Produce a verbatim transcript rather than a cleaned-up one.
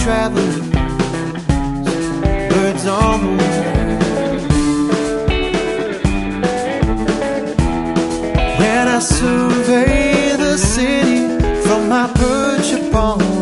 travelers, birds on the wing. When I survey the city from my perch upon